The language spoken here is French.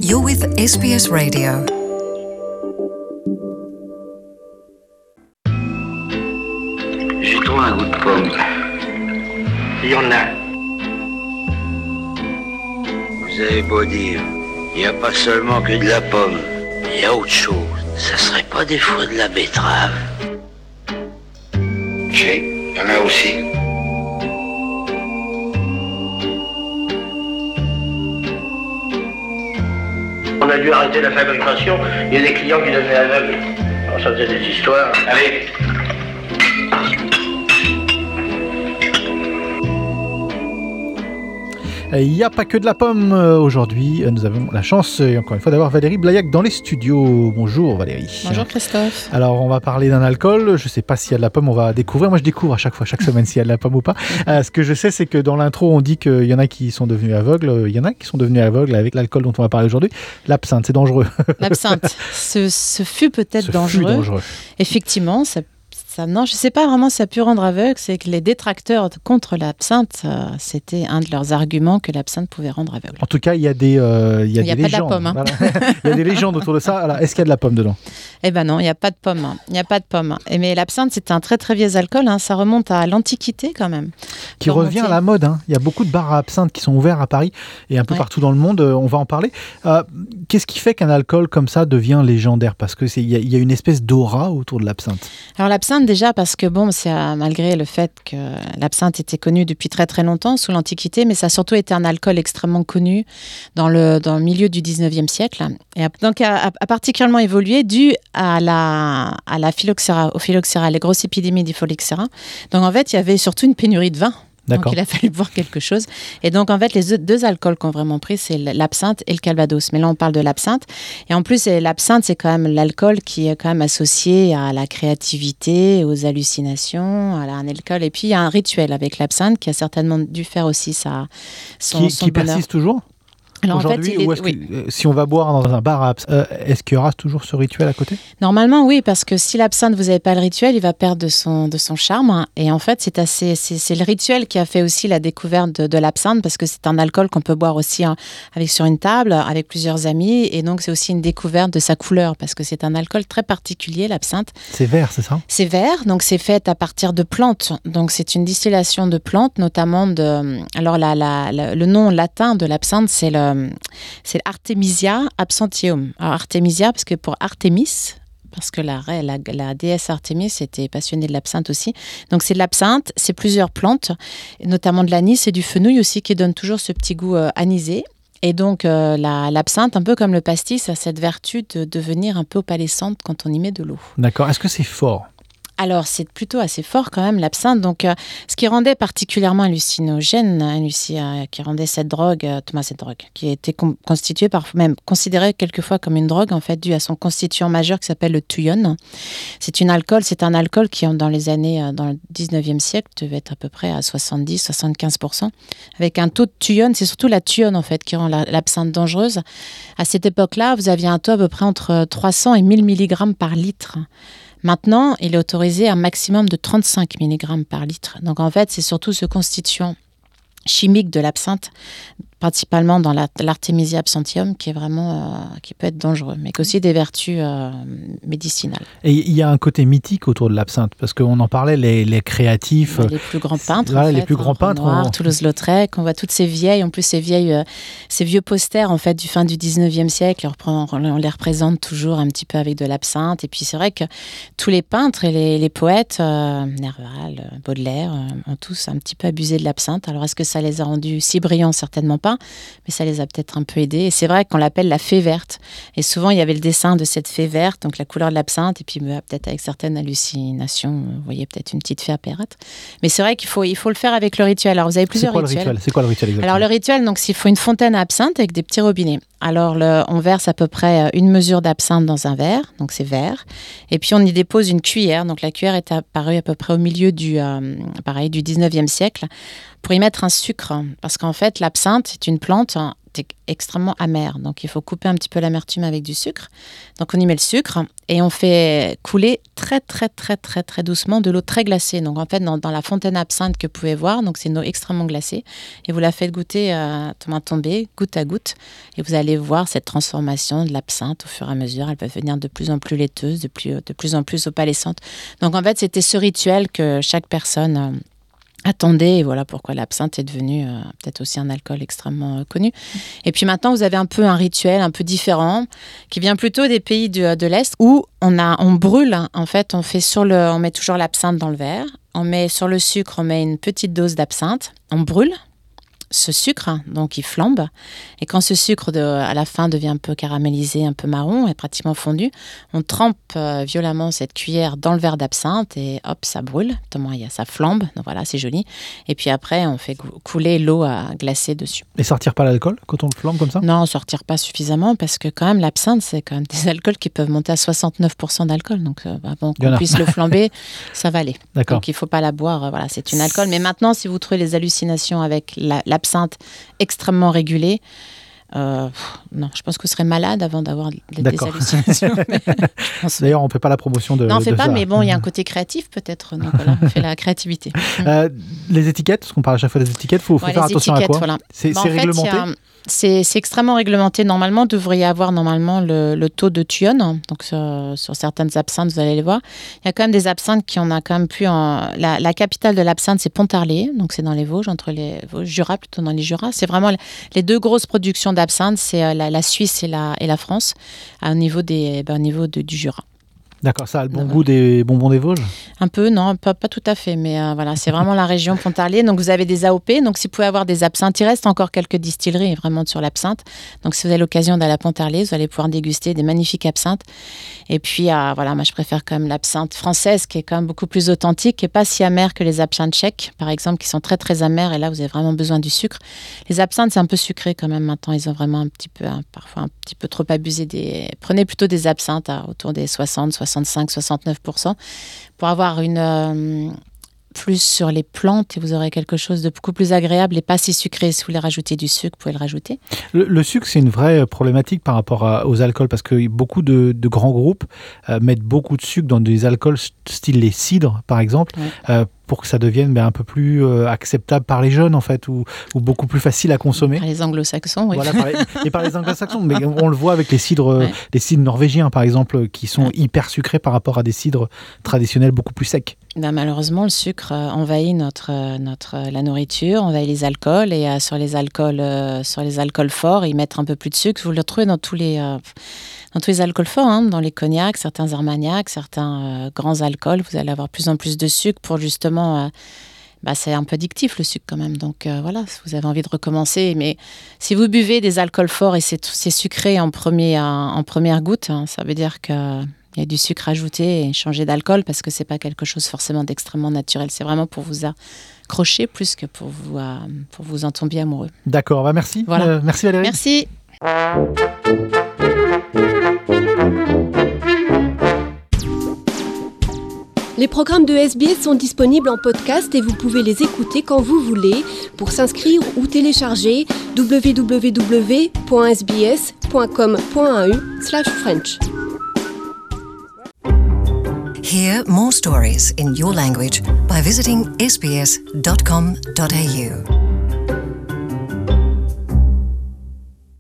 You're with SBS Radio. J'ai trouvé un goût de pomme. Il y en a. Vous avez beau dire, il n'y a pas seulement que de la pomme, il y a autre chose. Ça serait pas des fruits de la betterave? Si, il y en a aussi. On a dû arrêter la fabrication, il y a des clients qui devenaient aveugles. Alors ça faisait des histoires. Allez. Il n'y a pas que de la pomme aujourd'hui. Nous avons la chance, encore une fois, d'avoir Valérie Blaillac dans les studios. Bonjour Valérie. Bonjour Christophe. Alors, on va parler d'un alcool. Je ne sais pas s'il y a de la pomme, on va découvrir. Moi, je découvre à chaque fois, chaque semaine, s'il y a de la pomme ou pas. Ce que je sais, c'est que dans l'intro, on dit qu'il y en a qui sont devenus aveugles. Il y en a qui sont devenus aveugles avec l'alcool dont on va parler aujourd'hui. L'absinthe, c'est dangereux. L'absinthe, ce fut peut-être dangereux. Effectivement, ça, non, je ne sais pas vraiment si ça a pu rendre aveugle, c'est que les détracteurs contre l'absinthe, c'était un de leurs arguments que l'absinthe pouvait rendre aveugle. En tout cas, il y a des légendes. Il n'y a pas de la pomme. Voilà. Il y a des légendes autour de ça. Alors, est-ce qu'il y a de la pomme dedans ? Eh ben non, il n'y a pas de pomme. Il n'y a pas de pomme. Mais l'absinthe, c'est un très très vieux alcool. Ça remonte à l'Antiquité quand même. Qui revient à la mode. Il y a beaucoup de bars à absinthe qui sont ouverts à Paris et un peu partout dans le monde. On va en parler. Qu'est-ce qui fait qu'un alcool comme ça devient légendaire ? Parce qu'il y a une espèce d'aura autour de l'absinthe. Alors l'absinthe déjà parce que c'est malgré le fait que l'absinthe était connue depuis très très longtemps sous l'Antiquité, mais ça a surtout été un alcool extrêmement connu dans le milieu du 19e siècle. Et donc a particulièrement évolué dû à la phylloxéra, au phylloxéra, les grosses épidémies du phylloxéra. Donc en fait, il y avait surtout une pénurie de vin. D'accord. Donc il a fallu boire quelque chose. Et donc en fait, les deux alcools qu'on vraiment pris, c'est l'absinthe et le calvados. Mais là, on parle de l'absinthe. Et en plus, l'absinthe, c'est quand même l'alcool qui est quand même associé à la créativité, aux hallucinations, à un alcool. Et puis, il y a un rituel avec l'absinthe qui a certainement dû faire aussi son qui persiste toujours ? Alors aujourd'hui, en fait, si on va boire dans un bar à absinthe, est-ce qu'il y aura toujours ce rituel à côté ? Normalement, oui, parce que si l'absinthe, vous n'avez pas le rituel, il va perdre de son charme. Et en fait, c'est le rituel qui a fait aussi la découverte de l'absinthe, parce que c'est un alcool qu'on peut boire aussi sur une table, avec plusieurs amis. Et donc, c'est aussi une découverte de sa couleur, parce que c'est un alcool très particulier, l'absinthe. C'est vert, c'est ça ? C'est vert, donc c'est fait à partir de plantes. Donc, c'est une distillation de plantes, notamment de... Alors, le nom latin de l'absinthe, c'est Artemisia absinthium. Alors Artemisia, parce que pour Artémis, parce que la déesse Artémis était passionnée de l'absinthe aussi. Donc c'est de l'absinthe, c'est plusieurs plantes, notamment de l'anis et du fenouil aussi, qui donnent toujours ce petit goût anisé. Et donc l'absinthe, un peu comme le pastis, a cette vertu de devenir un peu opalescente quand on y met de l'eau. D'accord. Est-ce que c'est fort ? Alors, c'est plutôt assez fort quand même, l'absinthe. Donc, ce qui rendait particulièrement hallucinogène, qui rendait cette drogue, qui était constituée même considérée quelquefois comme une drogue, en fait, due à son constituant majeur qui s'appelle le thuion. C'est un alcool qui, dans le 19e siècle, devait être à peu près à 70-75%. Avec un taux de thuion, c'est surtout la thuion, en fait, qui rend l'absinthe dangereuse. À cette époque-là, vous aviez un taux à peu près entre 300 et 1000 mg par litre. Maintenant, il est autorisé à un maximum de 35 mg par litre. Donc en fait, c'est surtout ce constituant chimique de l'absinthe, principalement dans l'Artemisia absinthium, qui est vraiment qui peut être dangereux, mais aussi des vertus médicinales. Et il y a un côté mythique autour de l'absinthe, parce qu'on en parlait, les créatifs, les plus grands peintres, les plus grands peintres, Renoir, Toulouse-Lautrec, on voit toutes ces vieilles, en plus ces vieux posters en fait du fin du 19e siècle, on les représente toujours un petit peu avec de l'absinthe. Et puis c'est vrai que tous les peintres et les poètes, Nerval, Baudelaire, ont tous un petit peu abusé de l'absinthe. Alors est-ce que ça les a rendus si brillants? Certainement pas. Mais ça les a peut-être un peu aidés. Et c'est vrai qu'on l'appelle la fée verte. Et souvent, il y avait le dessin de cette fée verte, donc la couleur de l'absinthe, et puis peut-être avec certaines hallucinations, vous voyez peut-être une petite fée apérate. Mais c'est vrai qu'il faut le faire avec le rituel. Alors, vous avez plusieurs rituels. C'est quoi le rituel exactement? Alors, le rituel, donc, il faut une fontaine à absinthe avec des petits robinets. Alors, on verse à peu près une mesure d'absinthe dans un verre, donc c'est vert. Et puis, on y dépose une cuillère. Donc, la cuillère est apparue à peu près au milieu du 19e siècle, pour y mettre un sucre. Parce qu'en fait, l'absinthe est une plante est extrêmement amer. Donc, il faut couper un petit peu l'amertume avec du sucre. Donc, on y met le sucre et on fait couler très, très, très, très, très doucement de l'eau très glacée. Donc, en fait, dans la fontaine absinthe que vous pouvez voir, donc c'est une eau extrêmement glacée. Et vous la faites goûter à tomber, goutte à goutte. Et vous allez voir cette transformation de l'absinthe au fur et à mesure. Elle va devenir de plus en plus laiteuse, de plus en plus opalescente. Donc, en fait, c'était ce rituel que chaque personne attendait. Et voilà pourquoi l'absinthe est devenue peut-être aussi un alcool extrêmement connu. Et puis maintenant, vous avez un peu un rituel un peu différent qui vient plutôt des pays de l'Est où on brûle. En fait, on met toujours l'absinthe dans le verre. On met sur le sucre, on met une petite dose d'absinthe. On brûle ce sucre, donc il flambe. Et quand ce sucre, à la fin, devient un peu caramélisé, un peu marron et pratiquement fondu, on trempe violemment cette cuillère dans le verre d'absinthe et hop, ça brûle. Ça flambe, donc voilà, c'est joli. Et puis après, on fait couler l'eau glacée dessus. Et sortir pas l'alcool quand on le flambe comme ça ? Non, sortir pas suffisamment parce que quand même, l'absinthe, c'est quand même des alcools qui peuvent monter à 69% d'alcool. Donc avant qu'on puisse le flamber, ça va aller. D'accord. Donc il faut pas la boire, voilà, c'est une alcool. Mais maintenant, si vous trouvez les hallucinations avec l'absinthe extrêmement régulée, non, je pense que vous serez malade avant d'avoir des hallucinations. D'ailleurs, on ne fait pas la promotion de. Non, on ne fait pas, ça. mais bon, il y a un côté créatif peut-être. Donc voilà, on fait la créativité. Les étiquettes, parce qu'on parle à chaque fois des étiquettes, il faut faire attention à quoi ? Voilà. C'est réglementé. C'est extrêmement réglementé. Normalement, vous devriez avoir le taux de thuone. Donc, sur certaines absinthes, vous allez les voir. Il y a quand même des absinthes qui en a quand même plus. La capitale de l'absinthe, c'est Pontarlier. Donc, c'est dans les Vosges, entre les Vosges, Jura, plutôt dans les Jura. C'est vraiment les deux grosses productions d'absinthe, c'est la Suisse et la France, au niveau du Jura. D'accord, ça a le bon goût des bonbons des Vosges ? Un peu, non, pas tout à fait, mais voilà, c'est vraiment la région Pontarlier. Donc vous avez des AOP, donc si vous pouvez avoir des absinthes, il reste encore quelques distilleries vraiment sur l'absinthe. Donc si vous avez l'occasion d'aller à Pontarlier, vous allez pouvoir déguster des magnifiques absinthes. Et puis voilà, moi je préfère quand même l'absinthe française qui est quand même beaucoup plus authentique, qui n'est pas si amère que les absinthes tchèques, par exemple, qui sont très très amères. Et là, vous avez vraiment besoin du sucre. Les absinthes, c'est un peu sucré quand même maintenant. Ils ont vraiment parfois un petit peu trop abusé Prenez plutôt des absinthes autour des 60, 65-69% pour avoir plus sur les plantes et vous aurez quelque chose de beaucoup plus agréable et pas si sucré. Si vous voulez rajouter du sucre, vous pouvez le rajouter. Le sucre, c'est une vraie problématique par rapport aux alcools parce que beaucoup de grands groupes mettent beaucoup de sucre dans des alcools style les cidres, par exemple, pour que ça devienne un peu plus acceptable par les jeunes, en fait, ou beaucoup plus facile à consommer. Par les anglo-saxons, oui. Voilà, par les anglo-saxons. Mais on le voit avec les cidres norvégiens, par exemple, qui sont hyper sucrés par rapport à des cidres traditionnels beaucoup plus secs. Malheureusement, le sucre envahit la nourriture, envahit les alcools, et sur les alcools forts, ils mettent un peu plus de sucre. Vous le retrouvez dans tous les alcools forts, dans les cognacs, certains armagnacs, certains grands alcools. Vous allez avoir de plus en plus de sucre pour justement... c'est un peu addictif le sucre quand même. Donc voilà, si vous avez envie de recommencer. Mais si vous buvez des alcools forts et c'est sucré en première goutte, ça veut dire qu'il y a du sucre ajouté et changer d'alcool parce que c'est pas quelque chose forcément d'extrêmement naturel. C'est vraiment pour vous accrocher plus que pour vous en tomber amoureux. D'accord, merci. Voilà. Merci Valérie. Merci. Les programmes de SBS sont disponibles en podcast et vous pouvez les écouter quand vous voulez. Pour s'inscrire ou télécharger, www.sbs.com.au/French. Hear more stories in your language by visiting sbs.com.au.